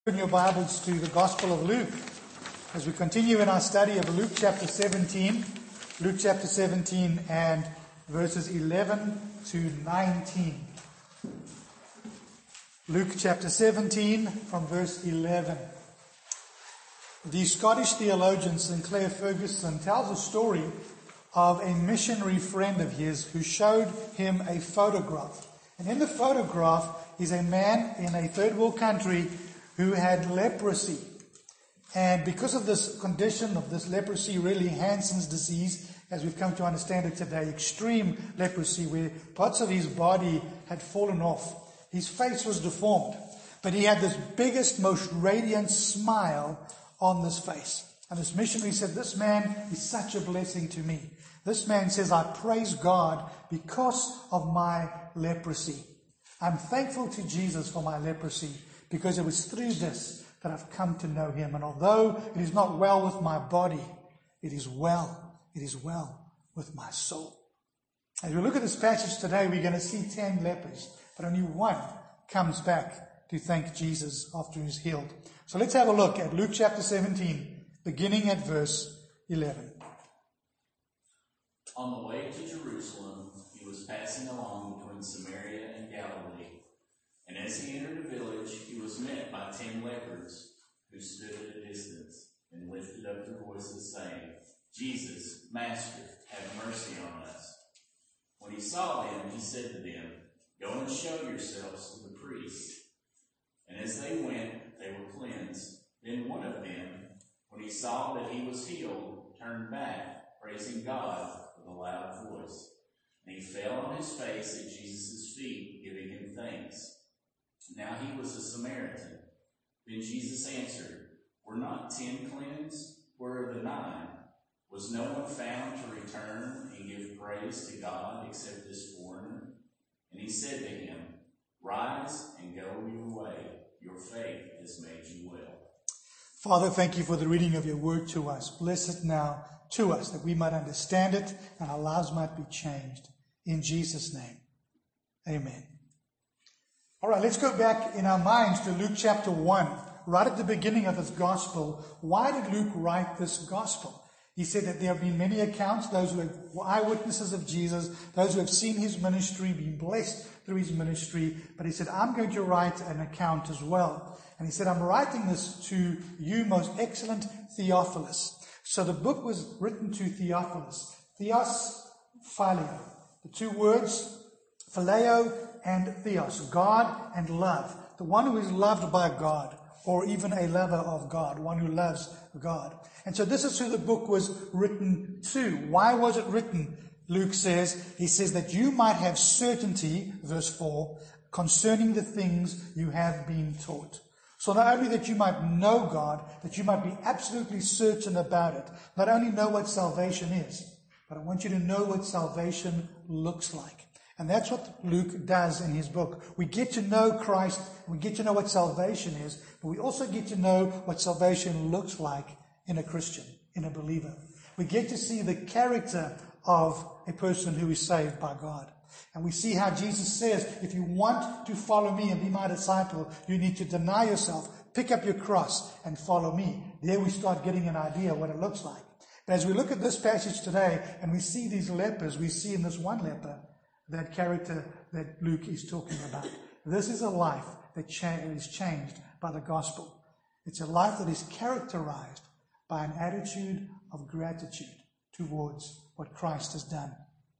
Open your Bibles to the Gospel of Luke as we continue in our study of Luke chapter 17. Luke chapter 17 and verses 11 to 19. Luke chapter 17 from verse 11. The Scottish theologian Sinclair Ferguson tells a story of a missionary friend of his who showed him a photograph. And in the photograph is a man in a third world country who had leprosy. And because of this condition of this leprosy, really Hansen's disease, as we've come to understand it today, extreme leprosy, where parts of his body had fallen off. His face was deformed, but he had this biggest, most radiant smile on this face. And this missionary said, "This man is such a blessing to me. This man says, I praise God because of my leprosy. I'm thankful to Jesus for my leprosy, because it was through this that I've come to know him. And although it is not well with my body, it is well with my soul." As we look at this passage today, we're going to see 10 lepers, but only one comes back to thank Jesus after he's healed. So let's have a look at Luke chapter 17, beginning at verse 11. On the way to Jerusalem, he was passing along between Samaria and Galilee. And as he entered a village, he was met by 10 lepers who stood at a distance and lifted up their voices, saying, "Jesus, Master, have mercy on us." When he saw them, he said to them, "Go and show yourselves to the priests." And as they went, they were cleansed. Then one of them, when he saw that he was healed, turned back, praising God with a loud voice. And he fell on his face at Jesus' feet, giving him thanks. Now he was a Samaritan. Then Jesus answered, "Were not 10 cleansed? Where are the 9? Was no one found to return and give praise to God except this foreigner?" And he said to him, "Rise and go your way. Your faith has made you well." Father, thank you for the reading of your word to us. Bless it now to us, that we might understand it and our lives might be changed. In Jesus' name, amen. All right, let's go back in our minds to Luke chapter 1, right at the beginning of this gospel. Why did Luke write this gospel? He said that there have been many accounts, those who are eyewitnesses of Jesus, those who have seen his ministry, been blessed through his ministry. But he said, I'm going to write an account as well. And he said, I'm writing this to you, most excellent Theophilus. So the book was written to Theophilus. Theos, phileo. The two words, phileo and theos, God and love. The one who is loved by God, or even a lover of God, one who loves God. And so this is who the book was written to. Why was it written? Luke says, he says that you might have certainty, verse 4, concerning the things you have been taught. So not only that you might know God, that you might be absolutely certain about it. Not only know what salvation is, but I want you to know what salvation looks like. And that's what Luke does in his book. We get to know Christ, we get to know what salvation is, but we also get to know what salvation looks like in a Christian, in a believer. We get to see the character of a person who is saved by God. And we see how Jesus says, if you want to follow me and be my disciple, you need to deny yourself, pick up your cross, and follow me. There we start getting an idea of what it looks like. But as we look at this passage today, and we see these lepers, we see in this one leper, that character that Luke is talking about. This is a life that is changed by the gospel. It's a life that is characterized by an attitude of gratitude towards what Christ has done.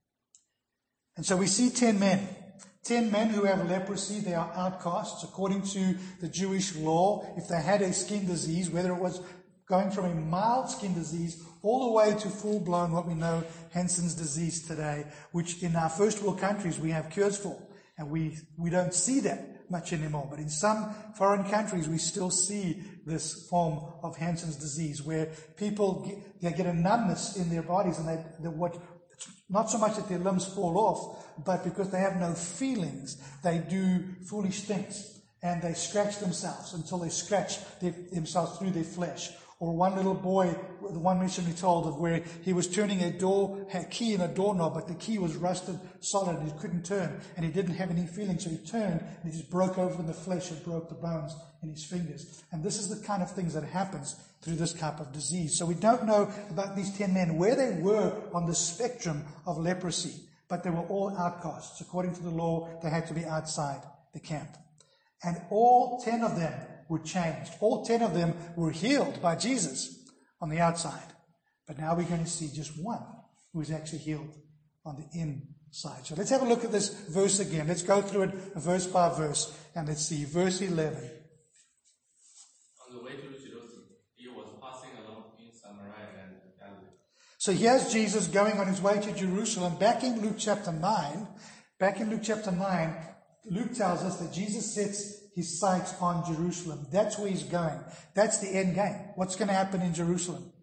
And so we see 10 men. 10 men who have leprosy. They are outcasts. According to the Jewish law, if they had a skin disease, whether it was going from a mild skin disease all the way to full-blown, what we know, Hansen's disease today, which in our first world countries we have cures for. And we don't see that much anymore. But in some foreign countries we still see this form of Hansen's disease, where people get a numbness in their bodies, and not so much that their limbs fall off, but because they have no feelings, they do foolish things. And they scratch themselves until they scratch themselves through their flesh. Or one little boy, the one missionary told of where he was turning a key in a doorknob, but the key was rusted solid and he couldn't turn, and he didn't have any feeling, so he turned and he just broke open the flesh and broke the bones in his fingers. And this is the kind of things that happens through this type of disease. So we don't know about these 10 men, where they were on the spectrum of leprosy, but they were all outcasts. According to the law, they had to be outside the camp. And all 10 of them were changed. All 10 of them were healed by Jesus on the outside. But now we're going to see just one who is actually healed on the inside. So let's have a look at this verse again. Let's go through it verse by verse, and let's see verse 11. On the way to Jerusalem, he was passing along in Samaria and Galilee. So here's Jesus going on his way to Jerusalem. Back in Luke chapter 9, Luke tells us that Jesus sets his sights on Jerusalem. That's where he's going. That's the end game. What's going to happen in Jerusalem?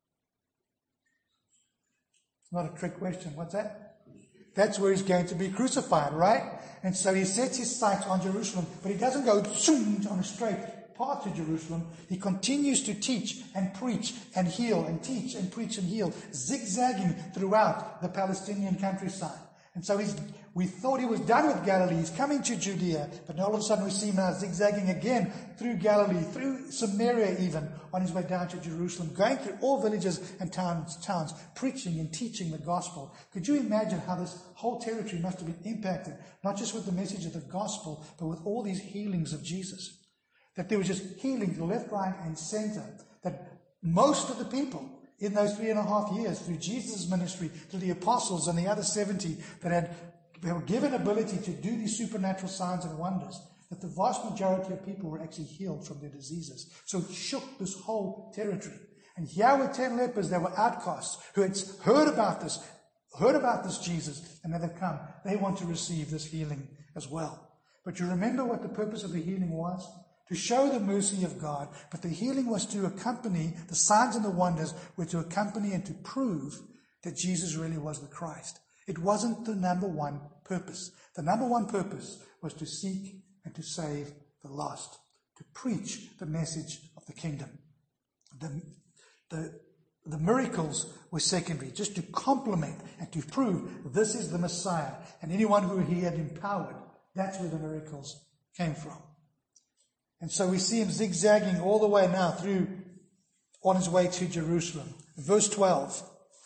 It's not a trick question. What's that? That's where he's going to be crucified, right? And so he sets his sights on Jerusalem, but he doesn't go zoom on a straight path to Jerusalem. He continues to teach and preach and heal and teach and preach and heal, zigzagging throughout the Palestinian countryside. And so we thought he was done with Galilee. He's coming to Judea. But all of a sudden we see him now zigzagging again through Galilee, through Samaria even, on his way down to Jerusalem, going through all villages and towns, preaching and teaching the gospel. Could you imagine how this whole territory must have been impacted, not just with the message of the gospel, but with all these healings of Jesus? That there was just healing to left, right, and center. That most of the people in those 3.5 years, through Jesus' ministry, through the apostles and the other 70 that were given ability to do these supernatural signs and wonders, that the vast majority of people were actually healed from their diseases. So it shook this whole territory. And here were 10 lepers that were outcasts who had heard about this Jesus, and now they've come. They want to receive this healing as well. But you remember what the purpose of the healing was? To show the mercy of God, but the healing was to accompany, the signs and the wonders were to accompany and to prove that Jesus really was the Christ. It wasn't the number one purpose. The number one purpose was to seek and to save the lost, to preach the message of the kingdom. The miracles were secondary, just to complement and to prove this is the Messiah. And anyone who he had empowered, that's where the miracles came from. And so we see him zigzagging all the way now through, on his way to Jerusalem. Verse 12.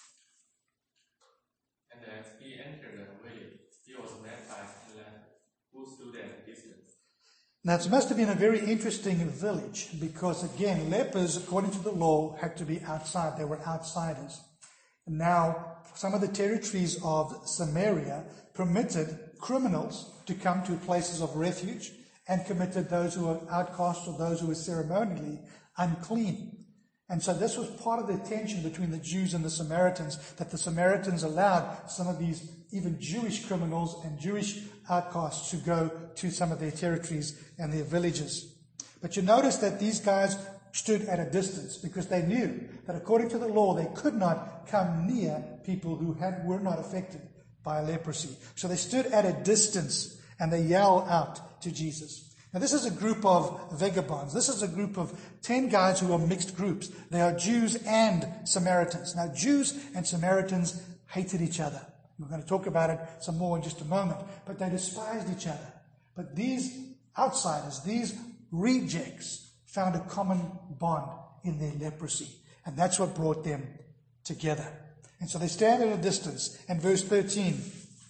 And as he entered the village, he was met by a leper who stood at a distance. Now it must have been a very interesting village because, again, lepers, according to the law, had to be outside. They were outsiders. And now, some of the territories of Samaria permitted criminals to come to places of refuge and committed those who were outcasts or those who were ceremonially unclean. And so this was part of the tension between the Jews and the Samaritans, that the Samaritans allowed some of these even Jewish criminals and Jewish outcasts to go to some of their territories and their villages. But you notice that these guys stood at a distance because they knew that according to the law they could not come near people who were not affected by leprosy. So they stood at a distance and they yell out to Jesus. Now this is a group of vagabonds. This is a group of 10 guys who are mixed groups. They are Jews and Samaritans. Now Jews and Samaritans hated each other. We're going to talk about it some more in just a moment. But they despised each other. But these outsiders, these rejects, found a common bond in their leprosy. And that's what brought them together. And so they stand at a distance. And verse 13.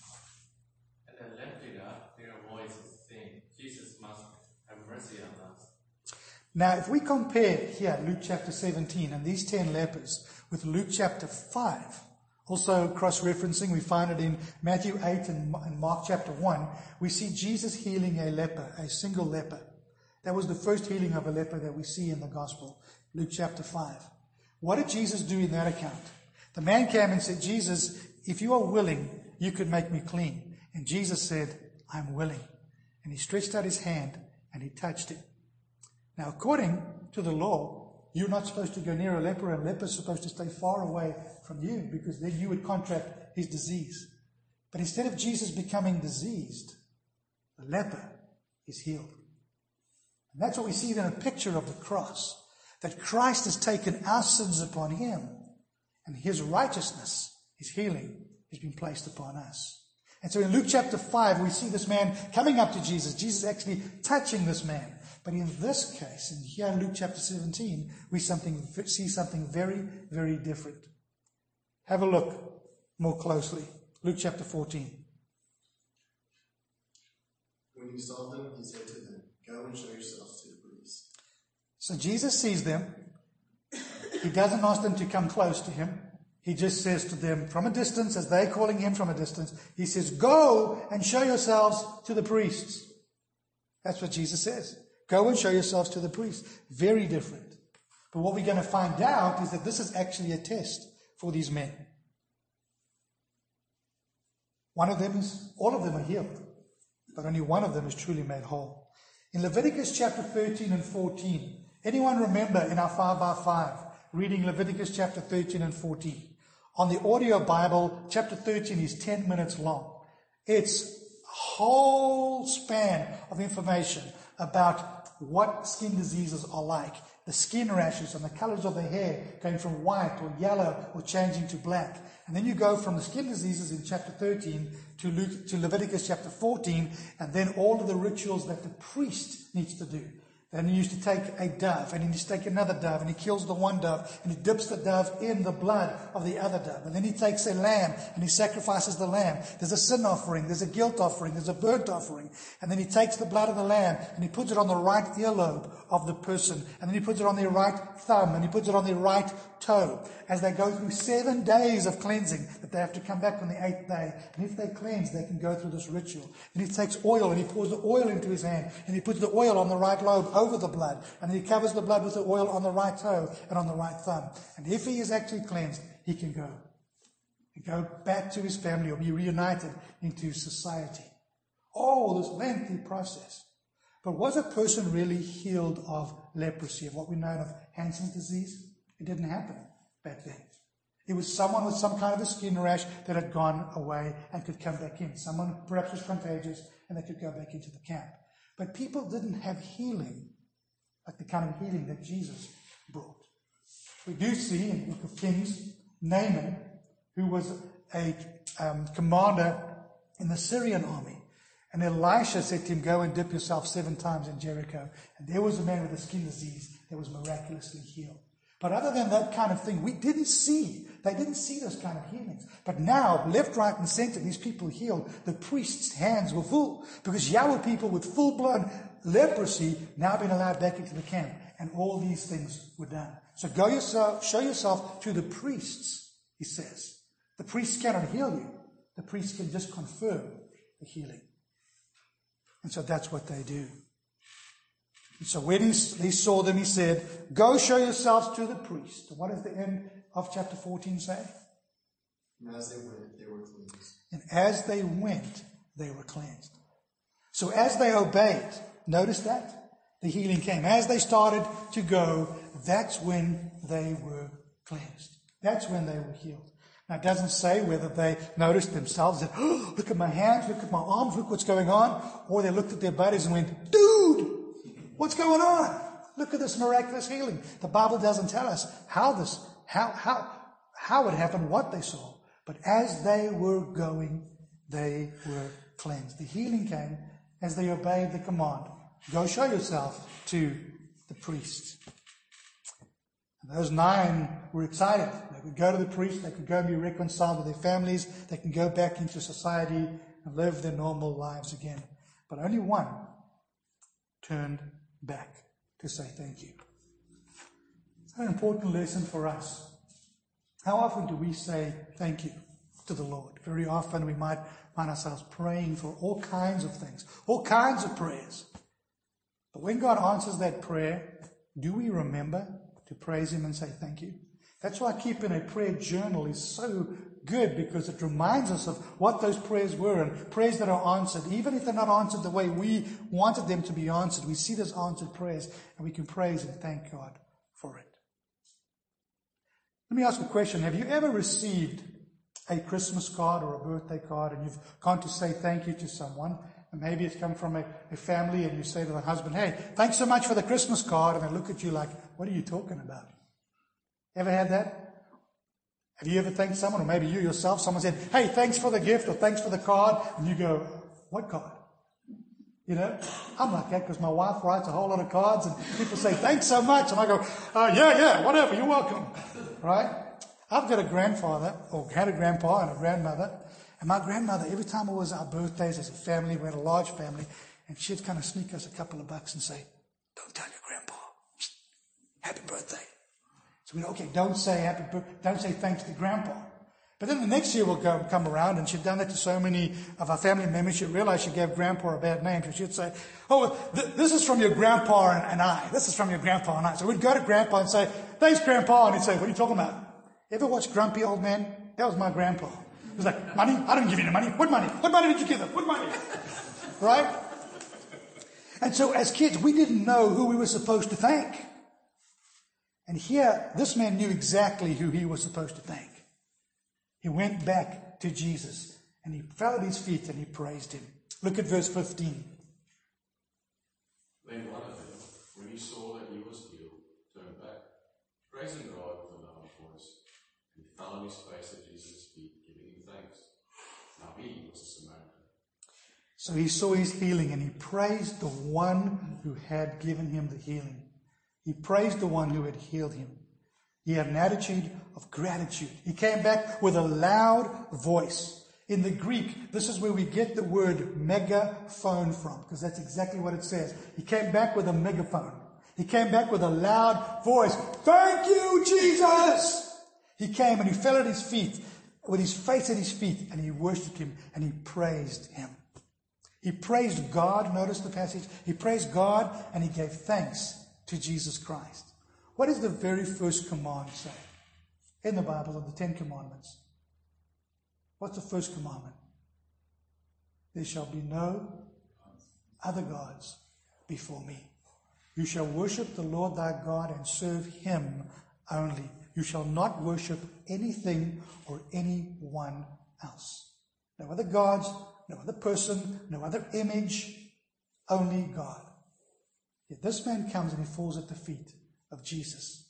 Now, if we compare here Luke chapter 17 and these 10 lepers with Luke chapter 5, also cross-referencing, we find it in Matthew 8 and Mark chapter 1, we see Jesus healing a leper, a single leper. That was the first healing of a leper that we see in the gospel, Luke chapter 5. What did Jesus do in that account? The man came and said, Jesus, if you are willing, you could make me clean. And Jesus said, I'm willing. And he stretched out his hand and he touched it. Now, according to the law, you're not supposed to go near a leper, and lepers are supposed to stay far away from you because then you would contract his disease. But instead of Jesus becoming diseased, the leper is healed. And that's what we see in a picture of the cross, that Christ has taken our sins upon him, and his righteousness, his healing, has been placed upon us. And so in Luke chapter 5, we see this man coming up to Jesus, Jesus actually touching this man. But in this case, and here in Luke chapter 17, we see something very, very different. Have a look more closely. Luke chapter 14. When he saw them, he said to them, "Go and show yourselves to the priests." So Jesus sees them. He doesn't ask them to come close to him. He just says to them from a distance, as they're calling him from a distance, he says, "Go and show yourselves to the priests." That's what Jesus says. Go and show yourselves to the priests. Very different. But what we're going to find out is that this is actually a test for these men. All of them are healed, but only one of them is truly made whole. In Leviticus chapter 13 and 14, anyone remember in our 5x5 reading Leviticus chapter 13 and 14? On the audio Bible, chapter 13 is 10 minutes long. It's a whole span of information about what skin diseases are like, the skin rashes and the colors of the hair going from white or yellow or changing to black. And then you go from the skin diseases in chapter 13 to Leviticus chapter 14, and then all of the rituals that the priest needs to do. Then he used to take a dove, and he used to take another dove, and he kills the one dove, and he dips the dove in the blood of the other dove. And then he takes a lamb, and he sacrifices the lamb. There's a sin offering, there's a guilt offering, there's a burnt offering. And then he takes the blood of the lamb, and he puts it on the right earlobe of the person. And then he puts it on their right thumb, and he puts it on their right toe. As they go through 7 days of cleansing, that they have to come back on the 8th day. And if they cleanse, they can go through this ritual. And he takes oil, and he pours the oil into his hand, and he puts the oil on the right lobe over the blood. And he covers the blood with the oil on the right toe and on the right thumb. And if he is actually cleansed, he can go. He can go back to his family or be reunited into society. Oh, this lengthy process. But was a person really healed of leprosy, of what we know of Hansen's disease? It didn't happen back then. It was someone with some kind of a skin rash that had gone away and could come back in. Someone perhaps was contagious and they could go back into the camp. But people didn't have healing like the kind of healing that Jesus brought. We do see in the book of Kings, Naaman, who was a commander in the Syrian army. And Elisha said to him, "Go and dip yourself 7 times in Jericho." And there was a man with a skin disease that was miraculously healed. But other than that kind of thing, they didn't see those kind of healings. But now, left, right, and center, these people healed. The priest's hands were full, because here were people with full-blown leprosy now being allowed back into the camp. And all these things were done. So show yourself to the priests, he says. The priests cannot heal you. The priests can just confirm the healing. And so that's what they do. And so when he saw them, he said, "Go show yourselves to the priest." And what does the end of chapter 14 say? And as they went, they were cleansed. And as they went, they were cleansed. So as they obeyed, notice that? The healing came. As they started to go, that's when they were cleansed. That's when they were healed. Now it doesn't say whether they noticed themselves that, "Oh, look at my hands, look at my arms, look what's going on," or they looked at their buddies and went, "Dude, what's going on? Look at this miraculous healing." The Bible doesn't tell us how it happened, what they saw. But as they were going, they were cleansed. The healing came as they obeyed the command. Go show yourself to the priest. And those 9 were excited. They could go to the priest. They could go and be reconciled with their families. They can go back into society and live their normal lives again. But only one turned back to say thank you. It's an important lesson for us. How often do we say thank you to the Lord? Very often we might find ourselves praying for all kinds of things, all kinds of prayers. But when God answers that prayer, do we remember to praise Him and say thank you? That's why keeping a prayer journal is so good, because it reminds us of what those prayers were, and prayers that are answered. Even if they're not answered the way we wanted them to be answered, we see those answered prayers and we can praise and thank God for it. Let me ask a question. Have you ever received a Christmas card or a birthday card and you've gone to say thank you to someone? And maybe it's come from a family, and you say to the husband, "Hey, thanks so much for the Christmas card." And they look at you like, "What are you talking about?" Ever had that? Have you ever thanked someone, or maybe you yourself, someone said, "Hey, thanks for the gift," or "Thanks for the card," and you go, "What card?" You know, I'm like that because my wife writes a whole lot of cards and people say, thanks so much. And I go, yeah, whatever, you're welcome. Right? I've got a grandfather, or had a grandpa and a grandmother. And my grandmother, every time it was our birthdays as a family, we had a large family, and she'd kind of sneak us a couple of bucks and say, don't tell your grandpa. Happy birthday. So we'd, okay, don't say thanks to grandpa. But then the next year will come around, and she'd done that to so many of our family members, she realized she gave grandpa a bad name. So she'd say, this is from your grandpa and I. This is from your grandpa and I. So we'd go to grandpa and say, thanks, grandpa. And he'd say, what are you talking about? Ever watch Grumpy Old Man? That was my grandpa. He was like, money? I didn't give you the money. What money? What money did you give them? What money? Right? And so as kids, we didn't know who we were supposed to thank. And here, this man knew exactly who he was supposed to thank. He went back to Jesus and he fell at his feet and he praised him. Look at verse 15. Then one of them, when he saw that he was healed, turned back, praising God with a loud voice, and he fell on his face at Jesus' feet, giving him thanks. Now he was a Samaritan. So he saw his healing and he praised the one who had given him the healing. He praised the one who had healed him. He had an attitude of gratitude. He came back with a loud voice. In the Greek, this is where we get the word megaphone from, because that's exactly what it says. He came back with a megaphone. He came back with a loud voice. Thank you, Jesus! He came and he fell at his feet, with his face at his feet, and he worshipped him and he praised him. He praised God. Notice the passage. He praised God and he gave thanks to Jesus Christ. What does the very first command say in the Bible of the 10 Commandments? What's the first commandment? There shall be no other gods before me. You shall worship the Lord thy God and serve him only. You shall not worship anything or anyone else. No other gods, no other person, no other image, only God. Yet this man comes and he falls at the feet of Jesus.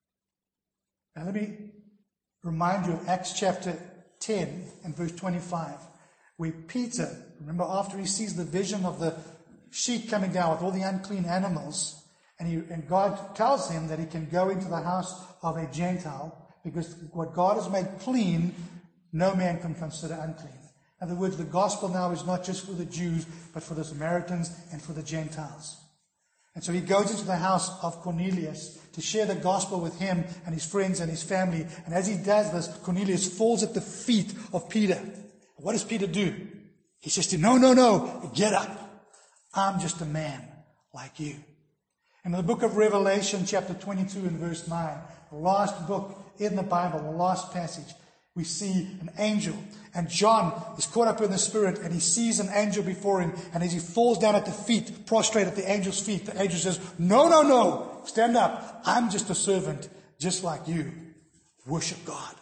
Now let me remind you of Acts chapter 10 and verse 25, where Peter, remember after he sees the vision of the sheep coming down with all the unclean animals, and God tells him that he can go into the house of a Gentile, because what God has made clean, no man can consider unclean. In other words, the gospel now is not just for the Jews, but for the Samaritans and for the Gentiles. And so he goes into the house of Cornelius to share the gospel with him and his friends and his family. And as he does this, Cornelius falls at the feet of Peter. What does Peter do? He says to him, no, get up. I'm just a man like you. And in the book of Revelation, chapter 22 and verse 9, the last book in the Bible, the last passage, we see an angel. And John is caught up in the Spirit and he sees an angel before him. And as he falls down at the feet, prostrate at the angel's feet, the angel says, no, stand up. I'm just a servant, just like you. Worship God.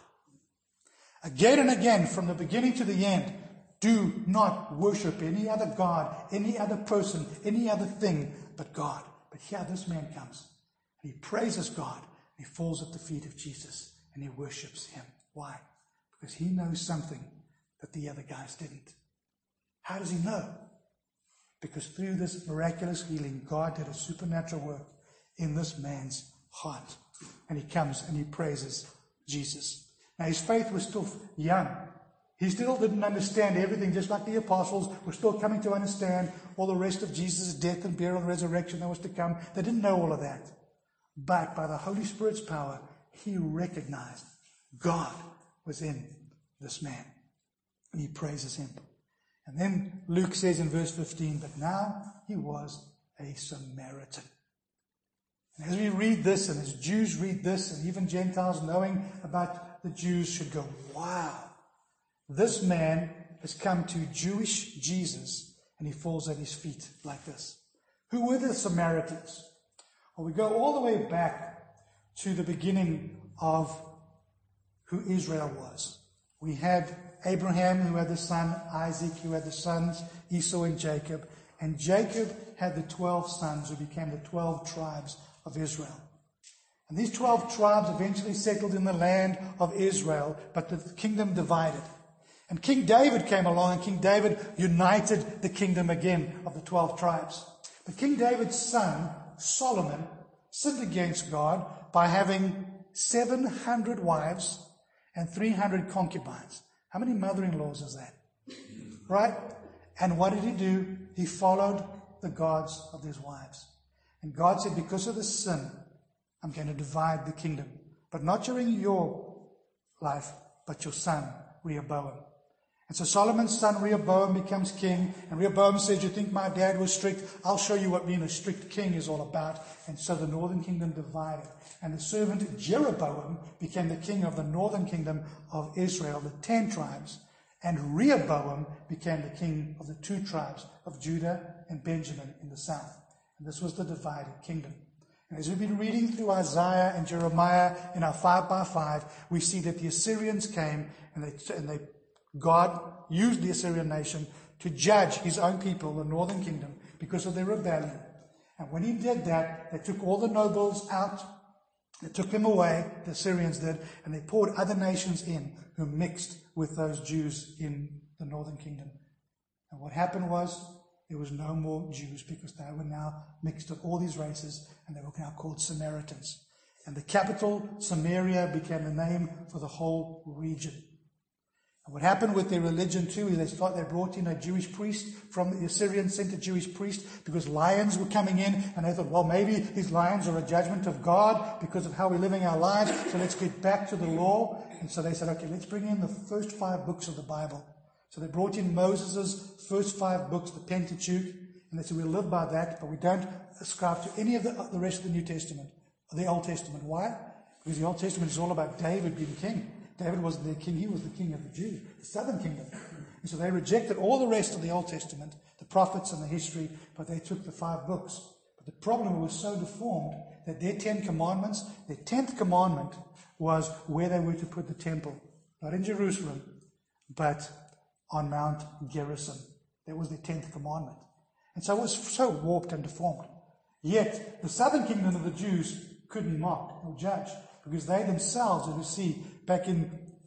Again and again, from the beginning to the end, do not worship any other God, any other person, any other thing but God. But here this man comes and he praises God. And he falls at the feet of Jesus and he worships him. Why? Because he knows something that the other guys didn't. How does he know? Because through this miraculous healing, God did a supernatural work in this man's heart. And he comes and he praises Jesus. Now his faith was still young. He still didn't understand everything, just like the apostles were still coming to understand all the rest of Jesus' death and burial and resurrection that was to come. They didn't know all of that. But by the Holy Spirit's power, he recognized God was in this man. And he praises him. And then Luke says in verse 15, but now he was a Samaritan. And as we read this, and as Jews read this, and even Gentiles knowing about the Jews should go, wow, this man has come to Jewish Jesus, and he falls at his feet like this. Who were the Samaritans? Well, we go all the way back to the beginning of who Israel was. We had Abraham, who had the son Isaac, who had the sons Esau and Jacob. And Jacob had the 12 sons who became the 12 tribes of Israel. And these 12 tribes eventually settled in the land of Israel, but the kingdom divided. And King David came along, and King David united the kingdom again of the 12 tribes. But King David's son, Solomon, sinned against God by having 700 wives and 300 concubines. How many mother-in-laws is that? Right? And what did he do? He followed the gods of his wives. And God said, because of this sin, I'm going to divide the kingdom. But not during your life, but your son, Rehoboam. And so Solomon's son Rehoboam becomes king, and Rehoboam says, you think my dad was strict? I'll show you what being a strict king is all about. And so the northern kingdom divided. And the servant Jeroboam became the king of the northern kingdom of Israel, the 10 tribes. And Rehoboam became the king of the 2 tribes of Judah and Benjamin in the south. And this was the divided kingdom. And as we've been reading through Isaiah and Jeremiah in our 5x5, we see that the Assyrians came and God used the Assyrian nation to judge his own people, the northern kingdom, because of their rebellion. And when he did that, they took all the nobles out, they took them away, the Assyrians did, and they poured other nations in who mixed with those Jews in the northern kingdom. And what happened was, there was no more Jews because they were now mixed with all these races, and they were now called Samaritans. And the capital, Samaria, became the name for the whole region. And what happened with their religion too is they brought in a Jewish priest from the Assyrians, sent a Jewish priest because lions were coming in, and they thought, well, maybe these lions are a judgment of God because of how we're living our lives, so let's get back to the law. And so they said, okay, let's bring in the first 5 books of the Bible. So they brought in Moses' first 5 books, the Pentateuch, and they said, we'll live by that, but we don't ascribe to any of the rest of the New Testament, or the Old Testament. Why? Because the Old Testament is all about David being king. David wasn't their king, he was the king of the Jews, the southern kingdom. And so they rejected all the rest of the Old Testament, the prophets and the history, but they took the 5 books. But the problem was so deformed that their 10 commandments, their 10th commandment was where they were to put the temple. Not in Jerusalem, but on Mount Gerizim. That was their 10th commandment. And so it was so warped and deformed. Yet, the southern kingdom of the Jews couldn't mock or judge, because they themselves, as we see, back in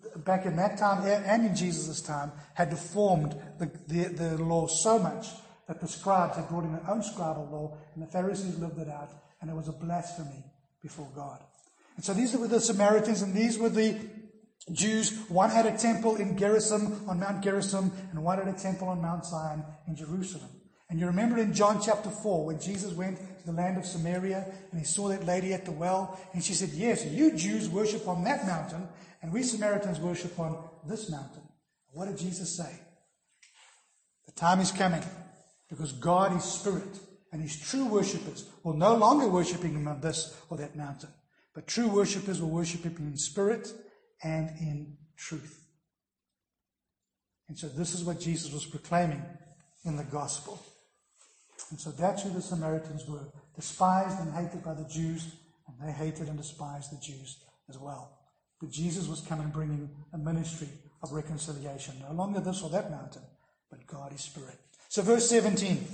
that time and in Jesus' time, had deformed the law so much that the scribes had brought in their own scribal law, and the Pharisees lived it out, and it was a blasphemy before God. And so these were the Samaritans, and these were the Jews. One had a temple in Gerizim, on Mount Gerizim, and one had a temple on Mount Zion in Jerusalem. And you remember in John chapter 4, when Jesus went to the land of Samaria, and he saw that lady at the well, and she said, yes, you Jews worship on that mountain, and we Samaritans worship on this mountain. What did Jesus say? The time is coming, because God is spirit, and his true worshippers will no longer worship him on this or that mountain, but true worshippers will worship him in spirit and in truth. And so this is what Jesus was proclaiming in the gospel. And so that's who the Samaritans were, despised and hated by the Jews, and they hated and despised the Jews as well. But Jesus was coming bringing a ministry of reconciliation. No longer this or that mountain, but God is spirit. So verse 17.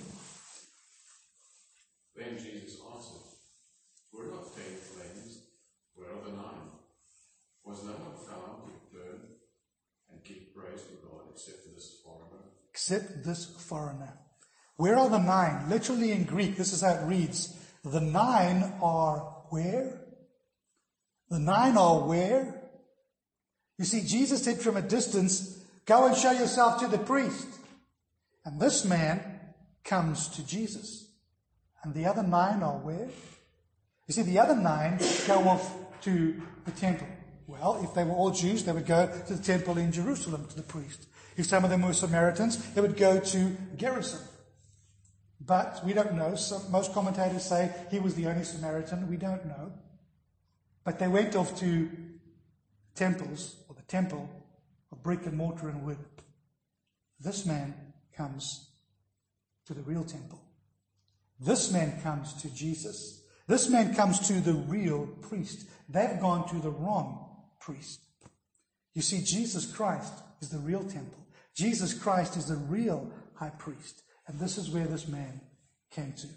Then Jesus answered, were not 10 flames? Where are the 9? Was no one found to burn and give praise to God except this foreigner? Except this foreigner. Where are the 9? Literally in Greek, this is how it reads. The 9 are where? The 9 are where? You see, Jesus said from a distance, go and show yourself to the priest. And this man comes to Jesus. And the other 9 are where? You see, the other 9 go off to the temple. Well, if they were all Jews, they would go to the temple in Jerusalem to the priest. If some of them were Samaritans, they would go to Gerizim. But we don't know. Most commentators say he was the only Samaritan. We don't know. But they went off to temples, or the temple of brick and mortar and wood. This man comes to the real temple. This man comes to Jesus. This man comes to the real priest. They've gone to the wrong priest. You see, Jesus Christ is the real temple. Jesus Christ is the real high priest. And this is where this man came to.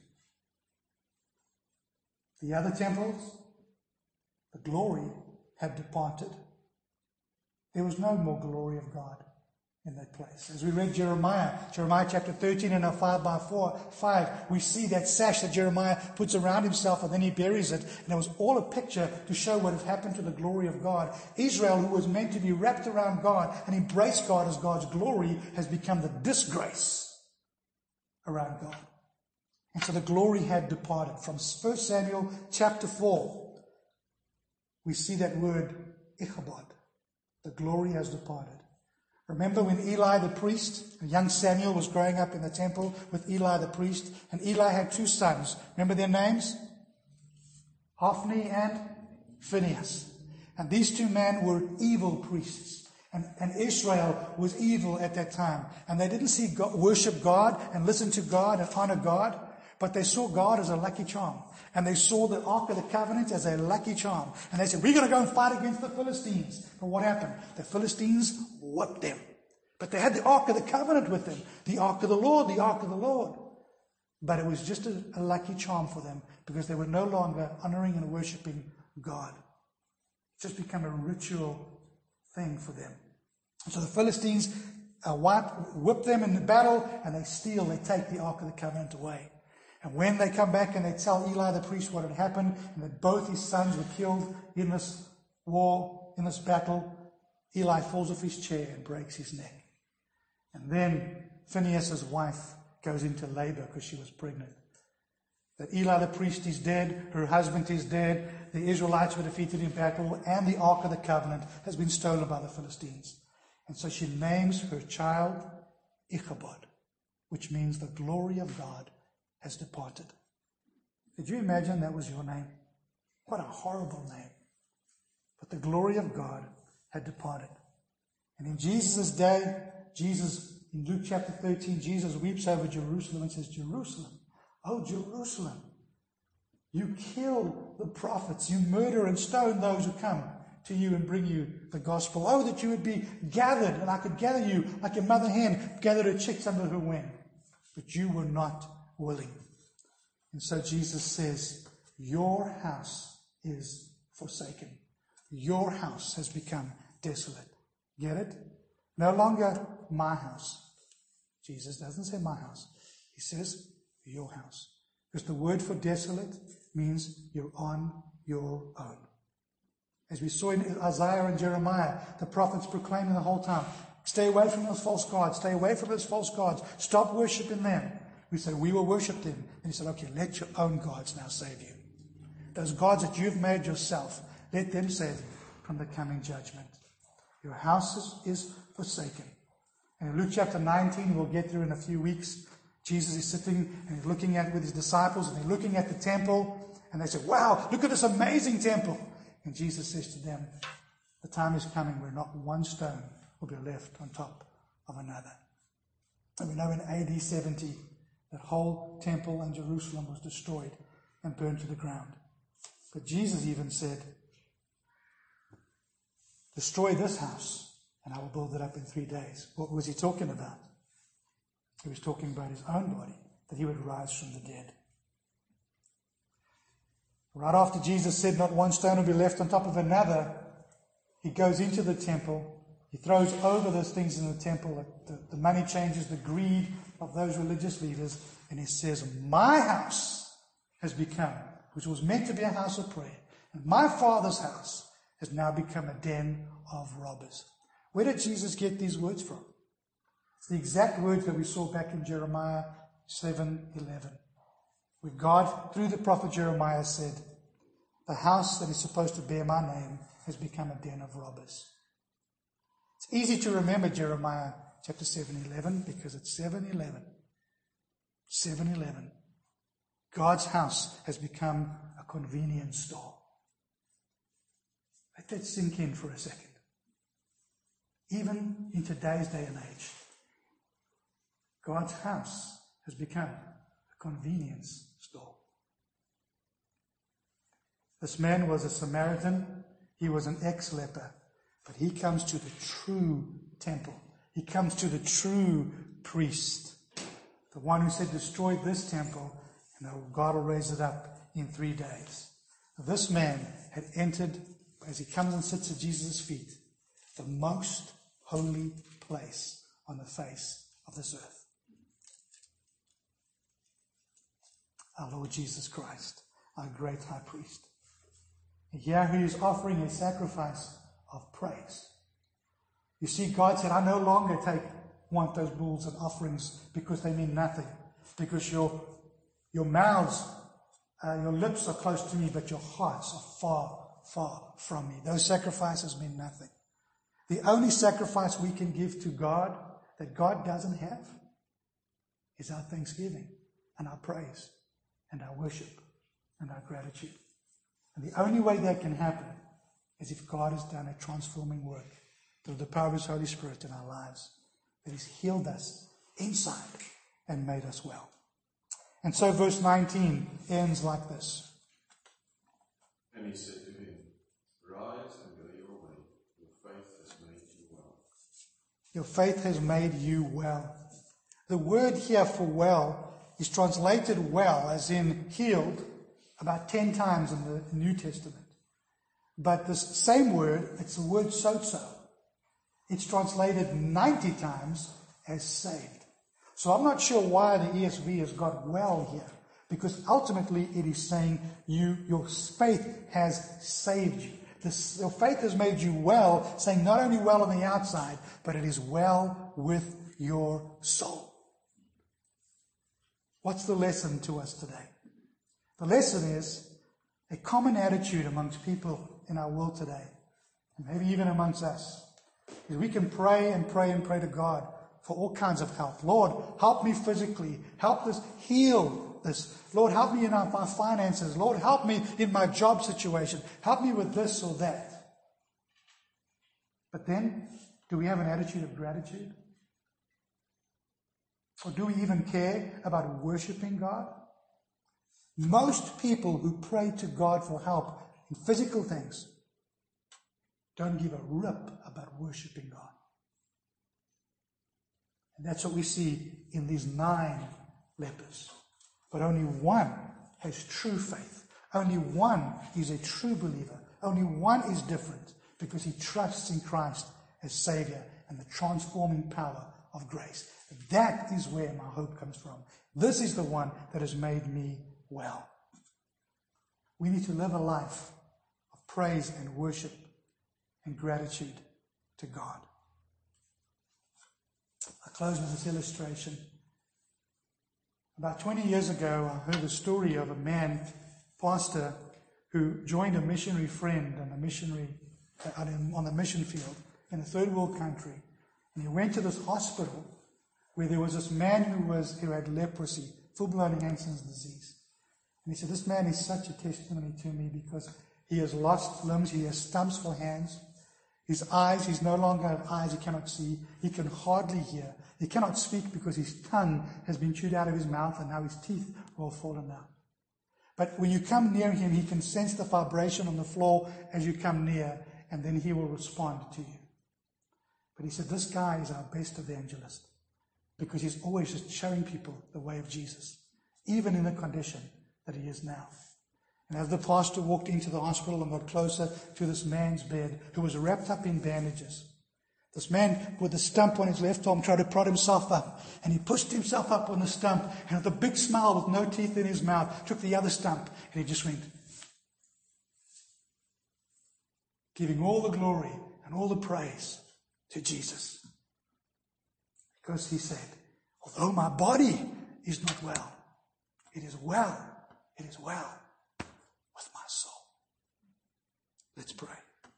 The other temples, the glory had departed. There was no more glory of God. in that place. As we read Jeremiah chapter 13 and 5, we see that sash that Jeremiah puts around himself and then he buries it. And it was all a picture to show what had happened to the glory of God. Israel, who was meant to be wrapped around God and embrace God as God's glory, has become the disgrace around God. And so the glory had departed. From 1 Samuel chapter 4, we see that word Ichabod. The glory has departed. Remember when Eli the priest, young Samuel was growing up in the temple with Eli the priest, and Eli had two sons. Remember their names? Hophni and Phinehas. And these two men were evil priests. And Israel was evil at that time. And they didn't see God, worship God and listen to God and honor God, but they saw God as a lucky charm. And they saw the Ark of the Covenant as a lucky charm. And they said, we're going to go and fight against the Philistines. But what happened? The Philistines whipped them. But they had the Ark of the Covenant with them. The Ark of the Lord, the Ark of the Lord. But it was just a lucky charm for them because they were no longer honoring and worshiping God. It just became a ritual thing for them. So the Philistines whip them in the battle and they take the Ark of the Covenant away. And when they come back and they tell Eli the priest what had happened and that both his sons were killed in this war, in this battle, Eli falls off his chair and breaks his neck. And then Phinehas' wife goes into labor because she was pregnant. That Eli the priest is dead, her husband is dead, the Israelites were defeated in battle, and the Ark of the Covenant has been stolen by the Philistines. And so she names her child Ichabod, which means the glory of God has departed. Did you imagine that was your name? What a horrible name. But the glory of God had departed. And in Jesus' day, in Luke chapter 13, Jesus weeps over Jerusalem and says, Jerusalem, oh Jerusalem, you kill the prophets, you murder and stone those who come to you and bring you the gospel. Oh, that you would be gathered, and I could gather you like a mother hen gathered her chicks under her wing. But you were not willing. And so Jesus says, your house is forsaken. Your house has become desolate. Get it? No longer my house. Jesus doesn't say my house. He says your house. Because the word for desolate means you're on your own. As we saw in Isaiah and Jeremiah, the prophets proclaiming the whole time, stay away from those false gods. Stay away from those false gods. Stop worshiping them. We said, we will worship them. And he said, okay, let your own gods now save you. Those gods that you've made yourself, let them save you from the coming judgment. Your house is forsaken. And in Luke chapter 19, we'll get through in a few weeks, Jesus is sitting and he's looking at with his disciples and they're looking at the temple and they say, wow, look at this amazing temple. And Jesus says to them, the time is coming where not one stone will be left on top of another. And we know in AD 70, that whole temple and Jerusalem was destroyed and burned to the ground. But Jesus even said, destroy this house and I will build it up in 3 days. What was he talking about? He was talking about his own body, that he would rise from the dead. Right after Jesus said not one stone will be left on top of another, he goes into the temple. He throws over those things in the temple, the money changers, the greed of those religious leaders, and he says, my house has become, which was meant to be a house of prayer, and my Father's house has now become a den of robbers. Where did Jesus get these words from? It's the exact words that we saw back in Jeremiah 7:11, where God, through the prophet Jeremiah, said, the house that is supposed to bear my name has become a den of robbers. It's easy to remember Jeremiah chapter 7:11 because it's 7:11. 7:11. God's house has become a convenience store. Let that sink in for a second. Even in today's day and age, God's house has become a convenience store. This man was a Samaritan. He was an ex-leper. But he comes to the true temple. He comes to the true priest. The one who said, destroy this temple, and God will raise it up in 3 days. This man had entered, as he comes and sits at Jesus' feet, the most holy place on the face of this earth. Our Lord Jesus Christ, our great high priest. And here he is offering a sacrifice of praise. You see, God said, I no longer want those bulls and offerings because they mean nothing. Because your mouths, your lips are close to me, but your hearts are far, far from me. Those sacrifices mean nothing. The only sacrifice we can give to God that God doesn't have is our thanksgiving and our praise and our worship and our gratitude. And the only way that can happen is if God has done a transforming work through the power of His Holy Spirit in our lives, that He's healed us inside and made us well. And so verse 19 ends like this. And he said to him, Rise and go your way. Your faith has made you well. Your faith has made you well. The word here for well is translated well, as in healed, about 10 times in the New Testament. But this same word, it's the word sozo. It's translated 90 times as saved. So I'm not sure why the ESV has got well here, because ultimately it is saying your faith has saved you. Your faith has made you well, saying not only well on the outside, but it is well with your soul. What's the lesson to us today? The lesson is a common attitude amongst people in our world today, and maybe even amongst us, is we can pray and pray and pray to God for all kinds of help. Lord, help me physically. Help this, heal this. Lord, help me in my finances. Lord, help me in my job situation. Help me with this or that. But then, do we have an attitude of gratitude? Or do we even care about worshiping God? Most people who pray to God for help in physical things don't give a rip about worshiping God. And that's what we see in these 9 lepers. But only one has true faith. Only one is a true believer. Only one is different because he trusts in Christ as Savior and the transforming power of grace. That is where my hope comes from. This is the one that has made me well. We need to live a life of praise and worship and gratitude to God. I close with this illustration. About 20 years ago, I heard the story of a man, pastor, who joined a missionary friend and a missionary on the mission field in a third world country. And he went to this hospital where there was this man who had leprosy, full-blown Hansen's disease. And he said, this man is such a testimony to me because he has lost limbs, he has stumps for hands. His eyes, he's no longer have eyes, he cannot see. He can hardly hear. He cannot speak because his tongue has been chewed out of his mouth and now his teeth are all fallen out. But when you come near him, he can sense the vibration on the floor as you come near, and then he will respond to you. But he said, this guy is our best evangelist because he's always just showing people the way of Jesus, even in the condition that he is now. And as the pastor walked into the hospital and got closer to this man's bed, who was wrapped up in bandages, this man with the stump on his left arm tried to prod himself up, and he pushed himself up on the stump, and with a big smile with no teeth in his mouth, took the other stump, and he just went, giving all the glory and all the praise to Jesus. Because he said, although my body is not well, it is well with my soul. Let's pray.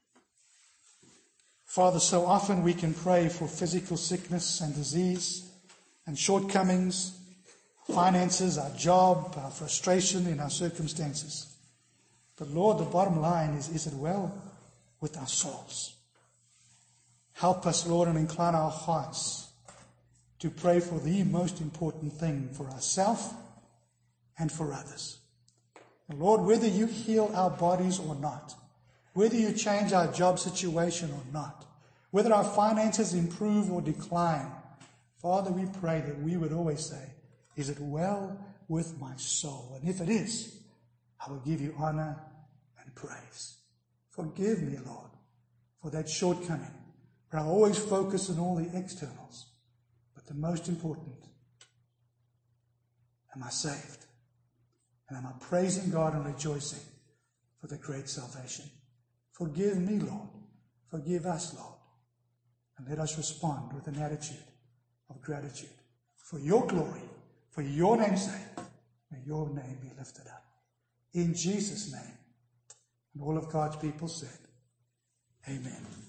Father, so often we can pray for physical sickness and disease and shortcomings, finances, our job, our frustration in our circumstances. But Lord, the bottom line is it well with our souls? Help us, Lord, and incline our hearts to pray for the most important thing for ourselves and for others. And Lord, whether you heal our bodies or not, whether you change our job situation or not, whether our finances improve or decline, Father, we pray that we would always say, is it well with my soul? And if it is, I will give you honor and praise. Forgive me, Lord, for that shortcoming, where I always focus on all the externals the most important, am I saved? And am I praising God and rejoicing for the great salvation? Forgive me, Lord. Forgive us, Lord. And let us respond with an attitude of gratitude. For your glory, for your name's sake, may your name be lifted up. In Jesus' name. And all of God's people said, Amen.